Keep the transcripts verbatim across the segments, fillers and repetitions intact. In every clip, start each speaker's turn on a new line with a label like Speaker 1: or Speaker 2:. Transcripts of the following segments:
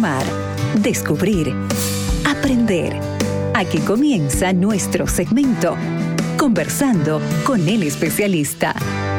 Speaker 1: transformar, descubrir, aprender. Aquí comienza nuestro segmento, Conversando con el Especialista.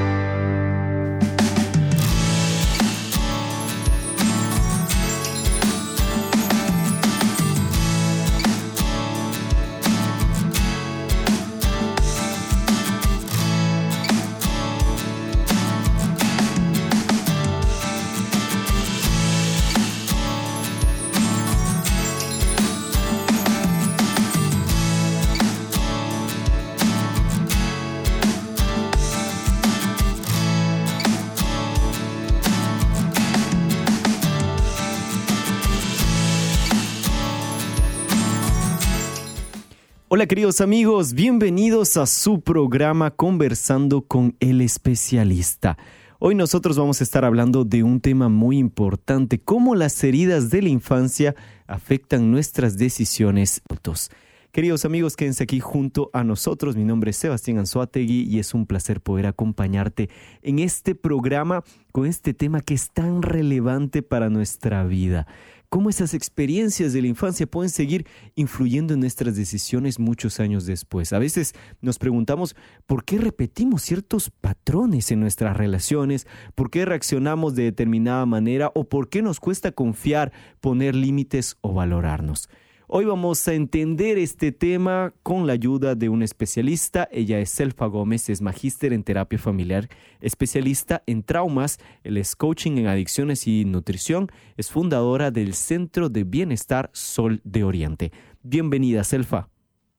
Speaker 2: Hola queridos amigos, bienvenidos a su programa Conversando con el Especialista. Hoy nosotros vamos a estar hablando de un tema muy importante, cómo las heridas de la infancia afectan nuestras decisiones adultos. Queridos amigos, quédense aquí junto a nosotros. Mi nombre es Sebastián Anzoátegui y es un placer poder acompañarte en este programa con este tema que es tan relevante para nuestra vida. Cómo esas experiencias de la infancia pueden seguir influyendo en nuestras decisiones muchos años después. A veces nos preguntamos por qué repetimos ciertos patrones en nuestras relaciones, por qué reaccionamos de determinada manera o por qué nos cuesta confiar, poner límites o valorarnos. Hoy vamos a entender este tema con la ayuda de una especialista. Ella es Selfa Gómez, es magíster en terapia familiar, especialista en traumas, él es coaching en adicciones y nutrición, es fundadora del Centro de Bienestar Sol de Oriente. Bienvenida, Selfa.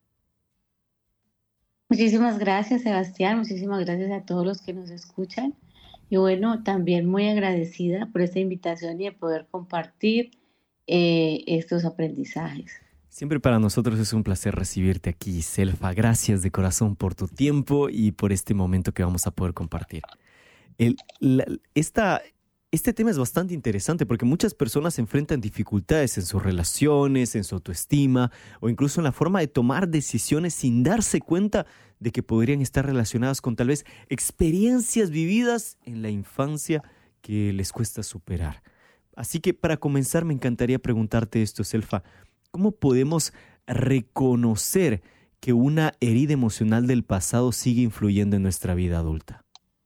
Speaker 3: Muchísimas gracias, Sebastián. Muchísimas gracias a todos los que nos escuchan. Y bueno, también muy agradecida por esta invitación y de poder compartir Eh, estos aprendizajes.
Speaker 2: Siempre para nosotros es un placer recibirte aquí, Selfa. Gracias de corazón por tu tiempo y por este momento que vamos a poder compartir. El, la, esta, este tema es bastante interesante porque muchas personas enfrentan dificultades en sus relaciones, en su autoestima o incluso en la forma de tomar decisiones sin darse cuenta de que podrían estar relacionadas con tal vez experiencias vividas en la infancia que les cuesta superar. Así que para comenzar me encantaría preguntarte esto, Selfa. ¿Cómo podemos reconocer que una herida emocional del pasado sigue influyendo en nuestra vida adulta?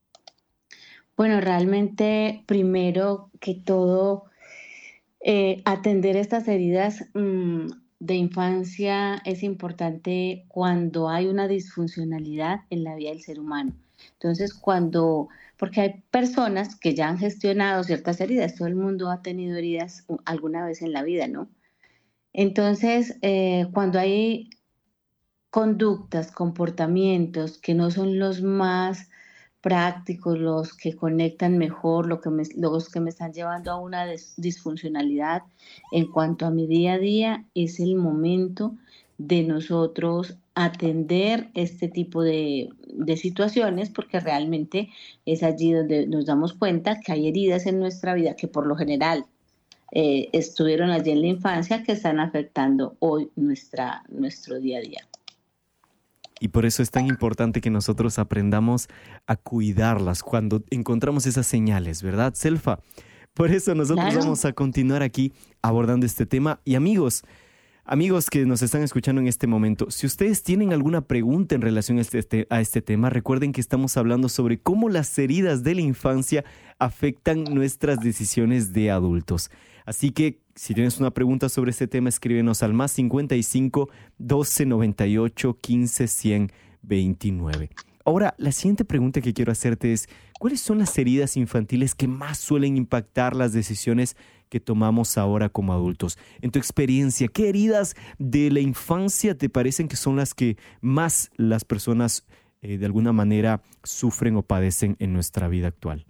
Speaker 3: Bueno, realmente primero que todo, eh, atender estas heridas mmm, de infancia es importante cuando hay una disfuncionalidad en la vida del ser humano. Entonces, cuando, porque hay personas que ya han gestionado ciertas heridas, todo el mundo ha tenido heridas alguna vez en la vida, ¿no? Entonces, eh, cuando hay conductas, comportamientos que no son los más prácticos, los que conectan mejor, lo que me, los que me están llevando a una des, disfuncionalidad en cuanto a mi día a día, es el momento de nosotros atender este tipo de, de situaciones, porque realmente es allí donde nos damos cuenta que hay heridas en nuestra vida que por lo general eh, estuvieron allí en la infancia que están afectando hoy nuestra, nuestro día a día.
Speaker 2: Y por eso es tan importante que nosotros aprendamos a cuidarlas cuando encontramos esas señales, ¿verdad, Selfa? Por eso nosotros claro. vamos a continuar aquí abordando este tema. Y amigos, Amigos que nos están escuchando en este momento, si ustedes tienen alguna pregunta en relación a este, a este tema, recuerden que estamos hablando sobre cómo las heridas de la infancia afectan nuestras decisiones de adultos. Así que si tienes una pregunta sobre este tema, escríbenos al más cincuenta y cinco, doce, noventa y ocho, quince, cien, veintinueve. Ahora, la siguiente pregunta que quiero hacerte es, ¿cuáles son las heridas infantiles que más suelen impactar las decisiones que tomamos ahora como adultos? En tu experiencia, ¿qué heridas de la infancia te parecen que son las que más las personas eh, de alguna manera sufren o padecen en nuestra vida actual?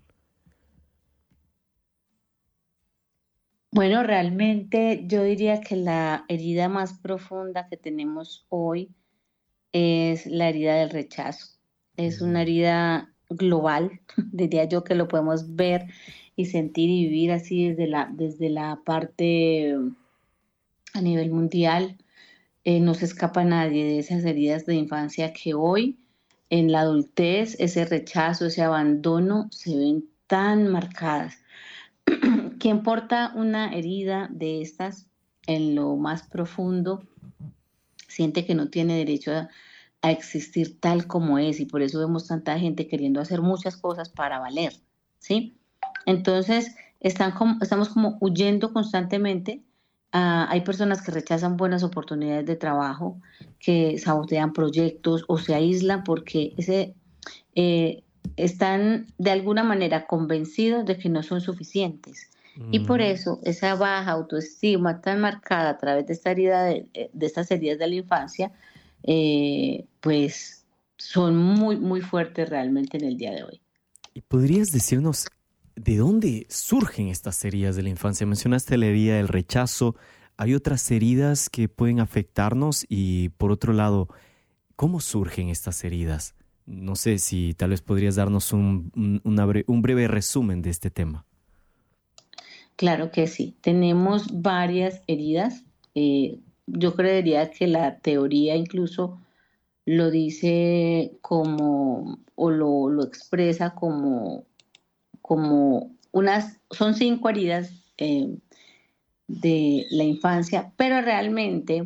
Speaker 3: Bueno, realmente yo diría que la herida más profunda que tenemos hoy es la herida del rechazo. Es una herida global, diría yo que lo podemos ver y sentir y vivir así desde la, desde la parte a nivel mundial. Eh, no se escapa nadie de esas heridas de infancia que hoy en la adultez ese rechazo, ese abandono se ven tan marcadas. quien porta una herida de estas en lo más profundo siente que no tiene derecho a, a existir tal como es, y por eso vemos tanta gente queriendo hacer muchas cosas para valer, ¿sí? Entonces, están como, estamos como huyendo constantemente. Uh, hay personas que rechazan buenas oportunidades de trabajo, que sabotean proyectos o se aíslan porque ese, eh, están de alguna manera convencidos de que no son suficientes. Y por eso esa baja autoestima tan marcada a través de esta herida de, de estas heridas de la infancia, eh, pues son muy, muy fuertes realmente en el día de hoy.
Speaker 2: ¿Y podrías decirnos de dónde surgen estas heridas de la infancia? Mencionaste la herida del rechazo. ¿Hay otras heridas que pueden afectarnos? Y por otro lado, ¿cómo surgen estas heridas? No sé si tal vez podrías darnos un, un, una bre- un breve resumen de este tema.
Speaker 3: Claro que sí, tenemos varias heridas. Eh, yo creería que la teoría incluso lo dice como, o lo, lo expresa como, como unas, son cinco heridas eh, de la infancia, pero realmente,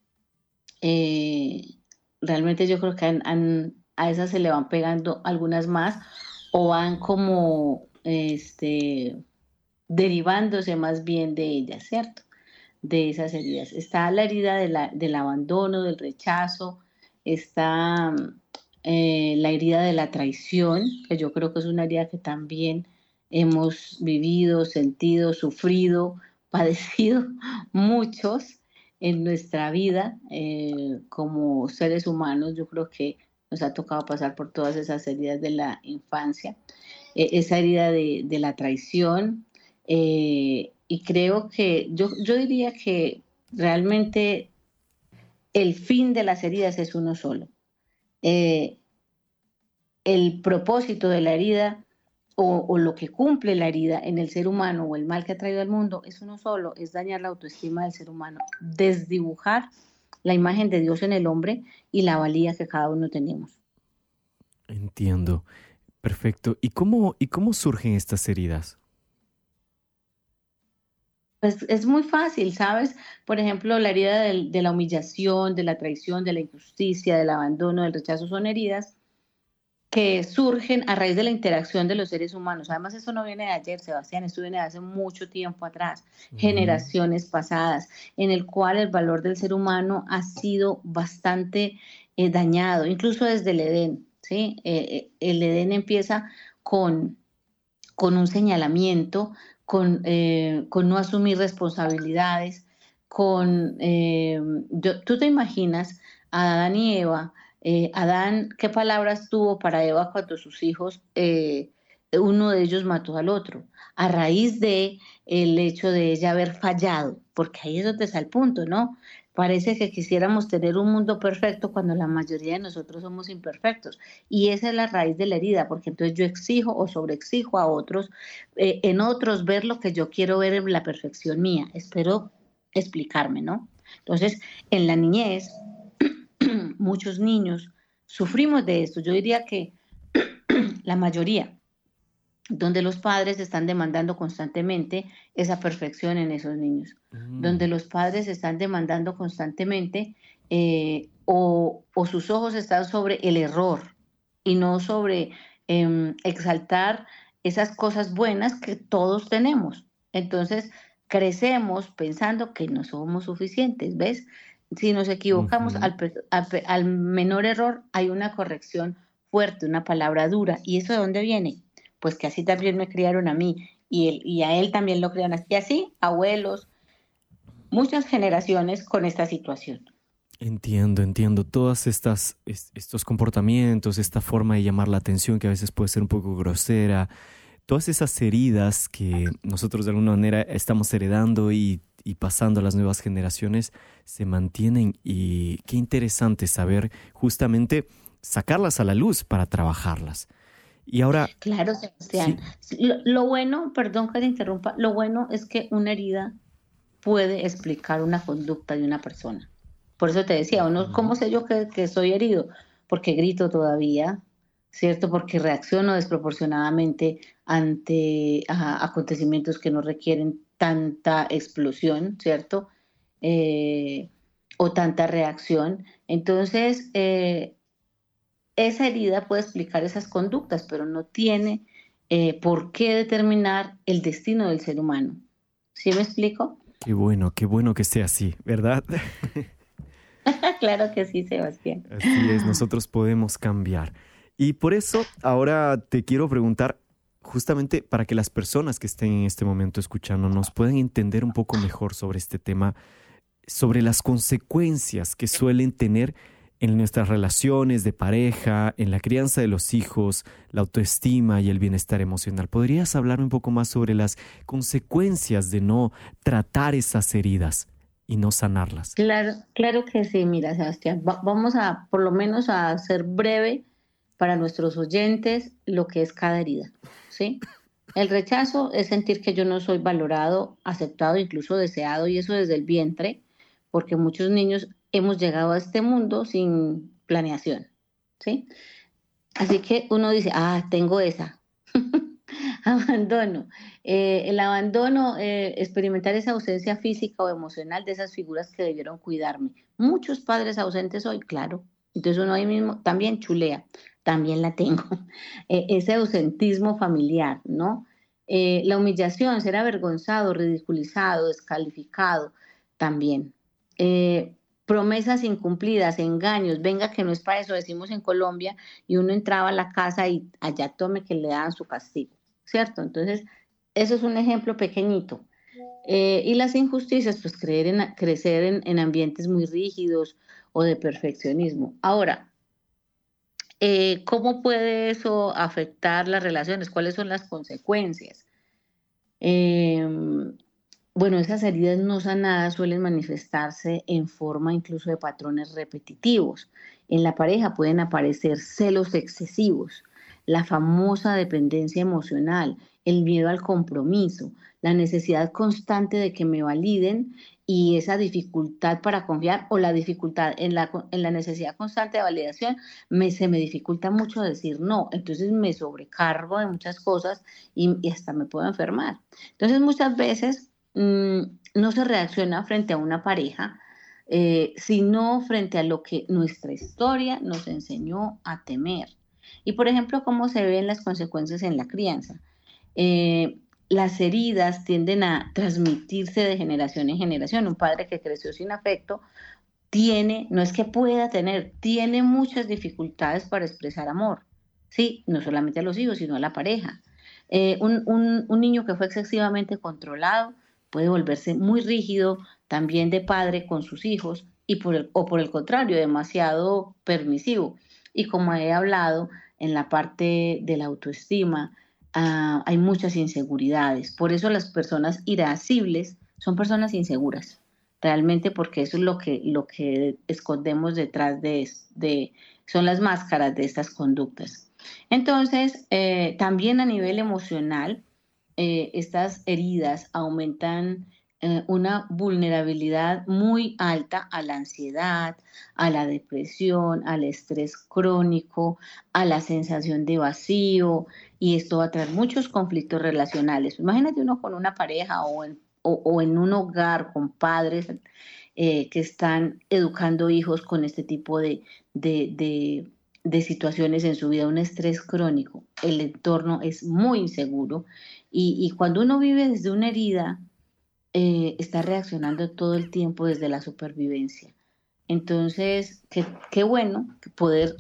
Speaker 3: eh, realmente yo creo que han, han, a esas se le van pegando algunas más o van como, este... derivándose más bien de ellas, ¿cierto? De esas heridas. Está la herida de la, del abandono, del rechazo, está eh, la herida de la traición, que yo creo que es una herida que también hemos vivido, sentido, sufrido, padecido muchos en nuestra vida eh, como seres humanos. Yo creo que nos ha tocado pasar por todas esas heridas de la infancia. Eh, esa herida de, de la traición, Eh, y creo que yo, yo diría que realmente el fin de las heridas es uno solo. Eh, el propósito de la herida o, o lo que cumple la herida en el ser humano o el mal que ha traído al mundo es uno solo, es dañar la autoestima del ser humano, desdibujar la imagen de Dios en el hombre y la valía que cada uno tenemos.
Speaker 2: Entiendo. Perfecto. ¿Y cómo, y cómo surgen estas heridas?
Speaker 3: Pues es muy fácil, ¿sabes? Por ejemplo, la herida del- de la humillación, de la traición, de la injusticia, del abandono, del rechazo, son heridas que surgen a raíz de la interacción de los seres humanos. Además, eso no viene de ayer, Sebastián, esto viene de hace mucho tiempo atrás,
Speaker 2: Ujú.
Speaker 3: generaciones pasadas, en el cual el valor del ser humano ha sido bastante eh, dañado, incluso desde el Edén, ¿sí? Eh, eh, el Edén empieza con con un señalamiento, con, eh, con no asumir responsabilidades, con, eh, yo, tú te imaginas a Adán y Eva, eh, Adán, ¿qué palabras tuvo para Eva cuando sus hijos, eh, uno de ellos mató al otro? A raíz de el hecho de ella haber fallado, porque ahí es donde está el punto, ¿no? Parece que quisiéramos tener un mundo perfecto cuando la mayoría de nosotros somos imperfectos. Y esa es la raíz de la herida, porque entonces yo exijo o sobreexijo a otros, eh, en otros ver lo que yo quiero ver en la perfección mía. Espero explicarme, ¿no? Entonces, en la niñez, muchos niños sufrimos de esto. Yo diría que la mayoría, donde los padres están demandando constantemente esa perfección en esos niños,
Speaker 2: Mm.
Speaker 3: donde los padres están demandando constantemente eh, o, o sus ojos están sobre el error y no sobre eh, exaltar esas cosas buenas que todos tenemos. Entonces, crecemos pensando que no somos suficientes, ¿ves? Si nos equivocamos,
Speaker 2: Ujú.
Speaker 3: al, al, al menor error hay una corrección fuerte, una palabra dura. ¿Y eso de dónde viene? Pues que así también me criaron a mí y, él, y a él también lo criaron así. Y así, abuelos, muchas generaciones con esta situación.
Speaker 2: Entiendo, entiendo. Todas estas, es- estos comportamientos, esta forma de llamar la atención que a veces puede ser un poco grosera, todas esas heridas que nosotros de alguna manera estamos heredando y, y pasando a las nuevas generaciones se mantienen, y qué interesante saber justamente sacarlas a la luz para trabajarlas. Y ahora,
Speaker 3: Claro, Sebastián.
Speaker 2: sí.
Speaker 3: Lo, lo bueno, perdón que te interrumpa, lo bueno es que una herida puede explicar una conducta de una persona. Por eso te decía, uno, ¿cómo
Speaker 2: Ujú.
Speaker 3: sé yo que, que soy herido? Porque grito todavía, ¿cierto? Porque reacciono desproporcionadamente ante ajá, acontecimientos que no requieren tanta explosión, ¿cierto? Eh, o tanta reacción. Entonces, eh, esa herida puede explicar esas conductas, pero no tiene eh, por qué determinar el destino del ser humano. ¿Sí me explico?
Speaker 2: Qué bueno, qué bueno que sea así, ¿verdad?
Speaker 3: Claro que sí, Sebastián.
Speaker 2: Así es, nosotros podemos cambiar. Y por eso ahora te quiero preguntar, justamente para que las personas que estén en este momento escuchándonos puedan entender un poco mejor sobre este tema, sobre las consecuencias que suelen tener en nuestras relaciones de pareja, en la crianza de los hijos, la autoestima y el bienestar emocional. ¿Podrías hablar un poco más sobre las consecuencias de no tratar esas heridas y no sanarlas?
Speaker 3: Claro, claro que sí, mira, Sebastián, va- vamos a por lo menos a hacer breve para nuestros oyentes lo que es cada herida, ¿sí? El rechazo es sentir que yo no soy valorado, aceptado, incluso deseado, y eso desde el vientre, porque muchos niños hemos llegado a este mundo sin planeación, ¿sí? Así que uno dice, ah, tengo esa. Abandono. Eh, el abandono, eh, experimentar esa ausencia física o emocional de esas figuras que debieron cuidarme. Muchos padres ausentes hoy, claro. Entonces uno ahí mismo también chulea, también la tengo. Eh, ese ausentismo familiar, ¿no? Eh, la humillación, ser avergonzado, ridiculizado, descalificado, también. Eh, promesas incumplidas, engaños, venga que no es para eso, decimos en Colombia, y uno entraba a la casa y allá tome que le daban su castigo. ¿Cierto? Entonces, eso es un ejemplo pequeñito. Eh, y las injusticias, pues creer en, crecer en, en ambientes muy rígidos o de perfeccionismo. Ahora, eh, ¿cómo puede eso afectar las relaciones? ¿Cuáles son las consecuencias? Eh, bueno, esas heridas no sanadas suelen manifestarse en forma incluso de patrones repetitivos. En la pareja pueden aparecer celos excesivos, la famosa dependencia emocional, el miedo al compromiso, la necesidad constante de que me validen y esa dificultad para confiar o la dificultad en la, en la necesidad constante de validación, me, se me dificulta mucho decir no, entonces me sobrecargo de muchas cosas y, y hasta me puedo enfermar. Entonces muchas veces mmm, no se reacciona frente a una pareja, eh, sino frente a lo que nuestra historia nos enseñó a temer. Y por ejemplo, cómo se ven las consecuencias en la crianza. Eh, las heridas tienden a transmitirse de generación en generación. Un padre que creció sin afecto tiene, no es que pueda tener, tiene muchas dificultades para expresar amor. Sí, no solamente a los hijos, sino a la pareja. Eh, un, un, un niño que fue excesivamente controlado puede volverse muy rígido también de padre con sus hijos y por el, o por el contrario, demasiado permisivo. Y como he hablado en la parte de la autoestima, uh, hay muchas inseguridades. Por eso las personas irascibles son personas inseguras, realmente porque eso es lo que, lo que escondemos detrás de, de, son las máscaras de estas conductas. Entonces, eh, también a nivel emocional, eh, estas heridas aumentan eh, una vulnerabilidad muy alta a la ansiedad, a la depresión, al estrés crónico, a la sensación de vacío, y esto va a traer muchos conflictos relacionales. Imagínate uno con una pareja o en, o, o en un hogar con padres eh, que están educando hijos con este tipo de, de, de de situaciones en su vida, un estrés crónico, el entorno es muy inseguro y, y cuando uno vive desde una herida, eh, está reaccionando todo el tiempo desde la supervivencia. Entonces, qué, qué bueno poder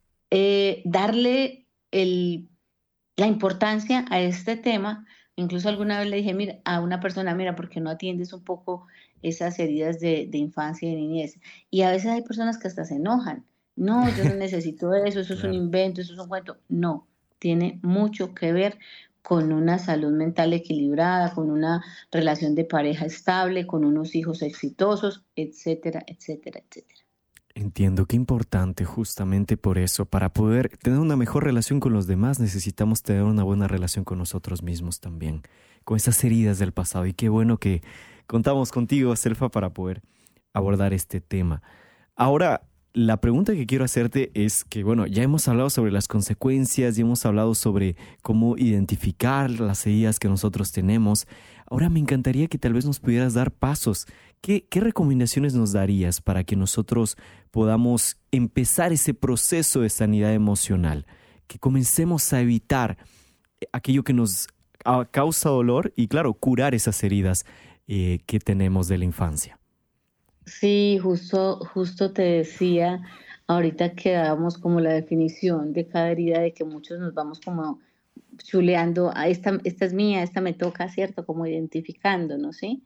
Speaker 3: eh, darle el, la importancia a este tema. Incluso alguna vez le dije mira, a una persona, mira, ¿por qué no atiendes un poco esas heridas de, de infancia y de niñez? Y a veces hay personas que hasta se enojan. No, yo no necesito eso, eso es un
Speaker 2: Claro.
Speaker 3: invento, eso es un cuento. No, tiene mucho que ver con una salud mental equilibrada, con una relación de pareja estable, con unos hijos exitosos, etcétera, etcétera, etcétera.
Speaker 2: Entiendo, qué importante justamente por eso. Para poder tener una mejor relación con los demás necesitamos tener una buena relación con nosotros mismos también, con esas heridas del pasado. Y qué bueno que contamos contigo, Selfa, para poder abordar este tema. Ahora, la pregunta que quiero hacerte es que, bueno, ya hemos hablado sobre las consecuencias, ya hemos hablado sobre cómo identificar las heridas que nosotros tenemos. Ahora me encantaría que tal vez nos pudieras dar pasos. ¿Qué, qué recomendaciones nos darías para que nosotros podamos empezar ese proceso de sanidad emocional? Que comencemos a evitar aquello que nos causa dolor y, claro, curar esas heridas eh, que tenemos de la infancia.
Speaker 3: Sí, justo, justo te decía, ahorita que dábamos como la definición de cada herida, de que muchos nos vamos como chuleando, a esta, esta es mía, esta me toca, ¿cierto? Como identificándonos, ¿sí?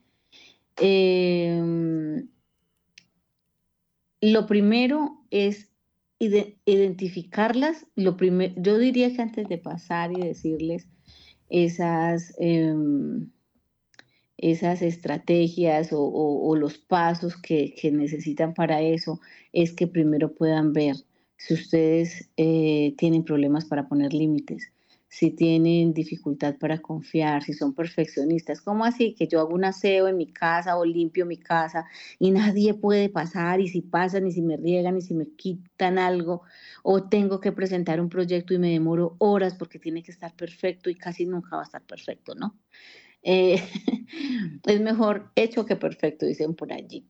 Speaker 3: Eh, lo primero es ide- identificarlas. Lo primer, yo diría que antes de pasar y decirles esas... em, esas estrategias o, o- o los pasos que, que necesitan para eso, es que primero puedan ver si ustedes eh, tienen problemas para poner límites, si tienen dificultad para confiar, si son perfeccionistas. ¿Cómo así? Que yo hago un aseo en mi casa o limpio mi casa y nadie puede pasar, y si pasan y si me riegan y si me quitan algo, o tengo que presentar un proyecto y me demoro horas porque tiene que estar perfecto y casi nunca va a estar perfecto, ¿no? Eh, es mejor hecho que perfecto, dicen por allí.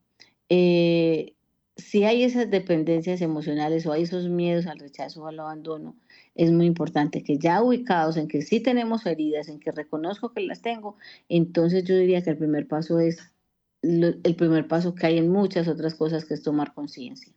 Speaker 3: Eh, si hay esas dependencias emocionales o hay esos miedos al rechazo o al abandono, es muy importante que ya ubicados en que sí tenemos heridas, en que reconozco que las tengo, entonces yo diría que el primer paso es lo- el primer paso que hay en muchas otras cosas, que es tomar conciencia.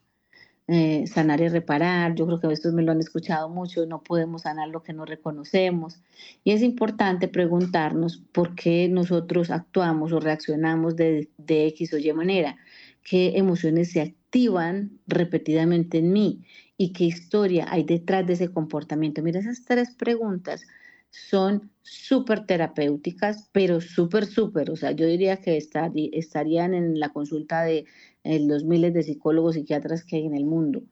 Speaker 3: Eh, sanar y reparar. Yo creo que esto me lo han escuchado mucho, no podemos sanar lo que no reconocemos. Y es importante preguntarnos por qué nosotros actuamos o reaccionamos de, de X o Y manera, qué emociones se activan repetidamente en mí y qué historia hay detrás de ese comportamiento. Mira, esas tres preguntas son súper terapéuticas, pero súper, súper, o sea, yo diría que estari- estarían en la consulta de eh, los miles de psicólogos, psiquiatras que hay en el mundo.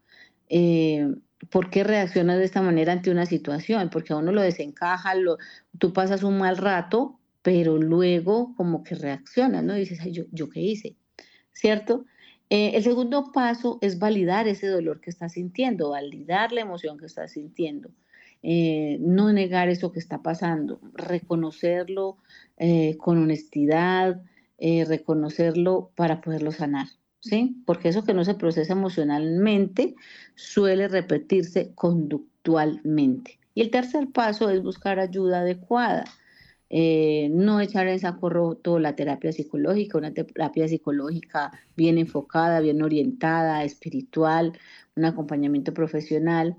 Speaker 3: Eh, ¿Por qué reaccionas de esta manera ante una situación? Porque a uno lo desencaja, lo, tú pasas un mal rato, pero luego como que reaccionas, ¿no? Dices, ay, ¿yo, yo qué hice? ¿Cierto? Eh, el segundo paso es validar ese dolor que estás sintiendo, validar la emoción que estás sintiendo. Eh, no negar eso que está pasando, reconocerlo eh, con honestidad, eh, reconocerlo para poderlo sanar, ¿sí? Porque eso que no se procesa emocionalmente suele repetirse conductualmente. Y el tercer paso es buscar ayuda adecuada. Eh, no echar en saco roto la terapia psicológica, una terapia psicológica bien enfocada, bien orientada, espiritual, un acompañamiento profesional.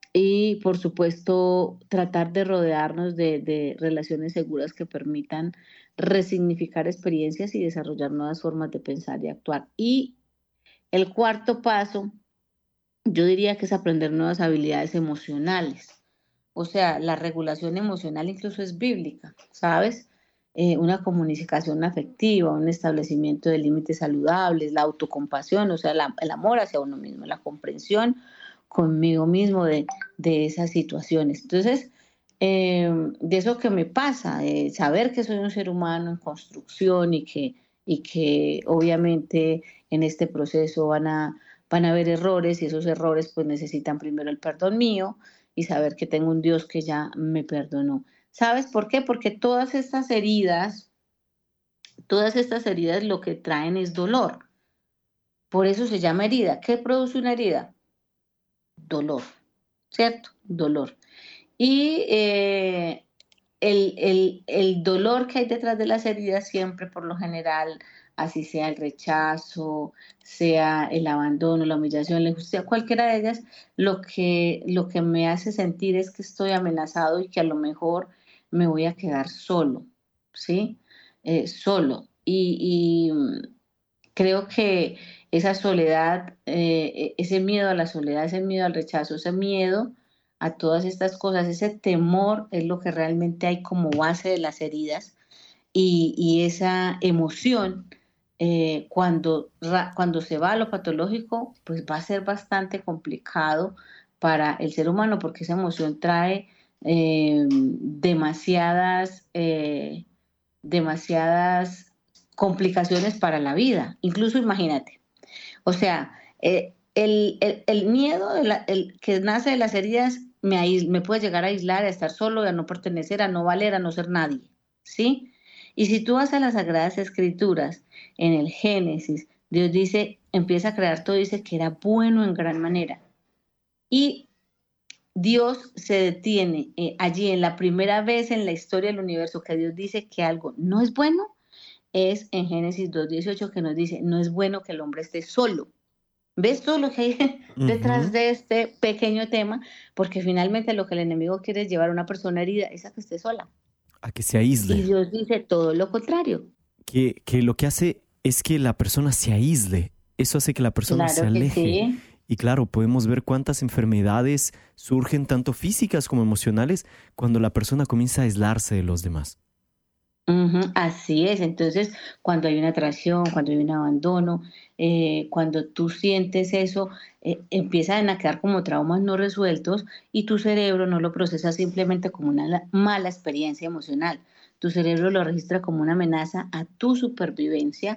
Speaker 3: Y por supuesto, tratar de rodearnos de, de relaciones seguras que permitan resignificar experiencias y desarrollar nuevas formas de pensar y actuar. Y el cuarto paso, yo diría que es aprender nuevas habilidades emocionales. O sea, la regulación emocional incluso es bíblica, ¿sabes? Eh, una comunicación afectiva, un establecimiento de límites saludables, la autocompasión, o sea, la- el amor hacia uno mismo, la comprensión conmigo mismo de, de esas situaciones. Entonces, eh, de eso que me pasa, eh, saber que soy un ser humano en construcción y que, y que obviamente en este proceso van a, van a haber errores, y esos errores pues necesitan primero el perdón mío y saber que tengo un Dios que ya me perdonó. ¿Sabes por qué? Porque todas estas heridas, todas estas heridas lo que traen es dolor. Por eso se llama herida. ¿Qué produce una herida? Dolor, ¿cierto? Dolor. Y eh, el, el, el dolor que hay detrás de las heridas siempre, por lo general, así sea el rechazo, sea el abandono, la humillación, la injusticia, cualquiera de ellas, lo que, lo que me hace sentir es que estoy amenazado y que a lo mejor me voy a quedar solo, ¿sí? Eh, solo. Y, y, mm, creo que esa soledad, eh, ese miedo a la soledad, ese miedo al rechazo, ese miedo a todas estas cosas, ese temor es lo que realmente hay como base de las heridas, y, y esa emoción, eh, cuando, ra- cuando se va a lo patológico, pues va a ser bastante complicado para el ser humano, porque esa emoción trae eh, demasiadas, eh, demasiadas complicaciones para la vida. Incluso imagínate, o sea, eh, el, el, el miedo de la, el, que nace de las heridas me, ais, me puede llegar a aislar, a estar solo, a no pertenecer, a no valer, a no ser nadie, ¿sí? Y si tú vas a las Sagradas Escrituras, en el Génesis, Dios dice, empieza a crear todo, dice que era bueno en gran manera. Y Dios se detiene eh, allí en la primera vez en la historia del universo que Dios dice que algo no es bueno, es en Génesis dos dieciocho que nos dice, no es bueno que el hombre esté solo. ¿Ves todo lo que hay detrás uh-huh. de este pequeño tema? Porque finalmente lo que el enemigo quiere es llevar a una persona herida, es a que esté sola.
Speaker 2: A que se aísle.
Speaker 3: Y Dios dice todo lo contrario.
Speaker 2: Que, que lo que hace es que la persona se aísle. Eso hace que la persona
Speaker 3: claro
Speaker 2: se aleje.
Speaker 3: Sí.
Speaker 2: Y claro, podemos ver cuántas enfermedades surgen, tanto físicas como emocionales, cuando la persona comienza a aislarse de los demás.
Speaker 3: Uh-huh, así es. Entonces, cuando hay una traición, cuando hay un abandono, eh, cuando tú sientes eso, eh, empiezan a quedar como traumas no resueltos y tu cerebro no lo procesa simplemente como una mala experiencia emocional. Tu cerebro lo registra como una amenaza a tu supervivencia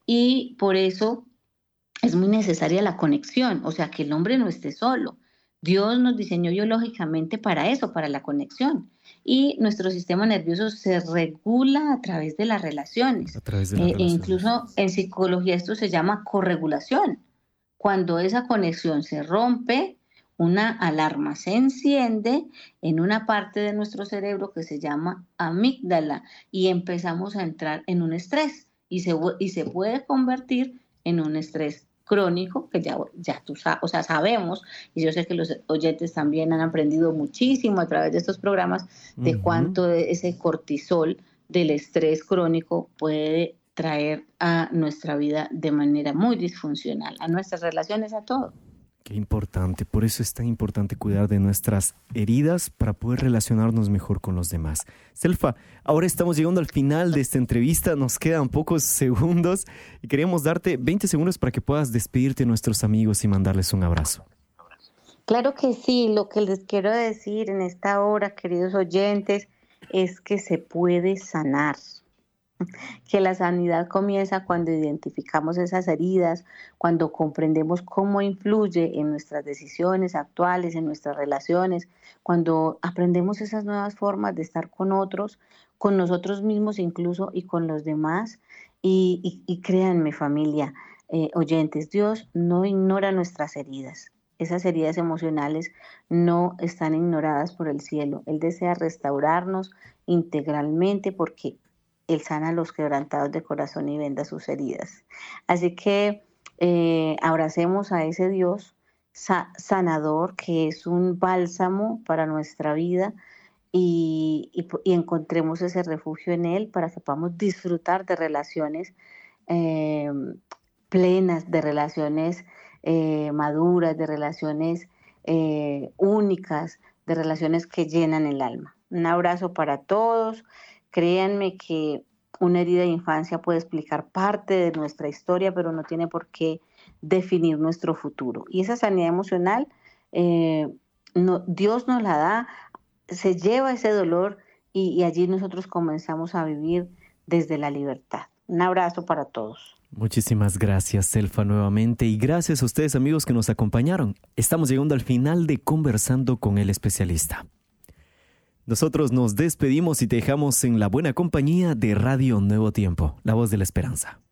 Speaker 3: y por eso es muy necesaria la conexión, o sea, que el hombre no esté solo. Dios nos diseñó biológicamente para eso, para la conexión. Y nuestro sistema nervioso se regula a través de las relaciones.
Speaker 2: A través de las
Speaker 3: eh,
Speaker 2: relaciones.
Speaker 3: E incluso en psicología esto se llama corregulación. Cuando esa conexión se rompe, una alarma se enciende en una parte de nuestro cerebro que se llama amígdala y empezamos a entrar en un estrés y se, y se puede convertir en un estrés crónico, que ya, ya tú sabes, o sea, sabemos, y yo sé que los oyentes también han aprendido muchísimo a través de estos programas de uh-huh. cuánto de ese cortisol del estrés crónico puede traer a nuestra vida de manera muy disfuncional, a nuestras relaciones, a todo.
Speaker 2: Qué importante, por eso es tan importante cuidar de nuestras heridas para poder relacionarnos mejor con los demás. Selfa, ahora estamos llegando al final de esta entrevista, nos quedan pocos segundos y queríamos darte veinte segundos para que puedas despedirte de nuestros amigos y mandarles un abrazo.
Speaker 3: Claro que sí, lo que les quiero decir en esta hora, queridos oyentes, es que se puede sanar. Que la sanidad comienza cuando identificamos esas heridas, cuando comprendemos cómo influye en nuestras decisiones actuales, en nuestras relaciones, cuando aprendemos esas nuevas formas de estar con otros, con nosotros mismos incluso y con los demás. Y, y, y créanme, familia, eh, oyentes, Dios no ignora nuestras heridas. Esas heridas emocionales no están ignoradas por el cielo. Él desea restaurarnos integralmente porque Él sana a los quebrantados de corazón y venda sus heridas. Así que eh, abracemos a ese Dios sa- sanador que es un bálsamo para nuestra vida y, y, y encontremos ese refugio en Él para que podamos disfrutar de relaciones eh, plenas, de relaciones eh, maduras, de relaciones eh, únicas, de relaciones que llenan el alma. Un abrazo para todos. Créanme que una herida de infancia puede explicar parte de nuestra historia, pero no tiene por qué definir nuestro futuro. Y esa sanidad emocional, eh, no, Dios nos la da, se lleva ese dolor y, y allí nosotros comenzamos a vivir desde la libertad. Un abrazo para todos.
Speaker 2: Muchísimas gracias, Selfa, nuevamente. Y gracias a ustedes, amigos, que nos acompañaron. Estamos llegando al final de Conversando con el Especialista. Nosotros nos despedimos y te dejamos en la buena compañía de Radio Nuevo Tiempo, la voz de la esperanza.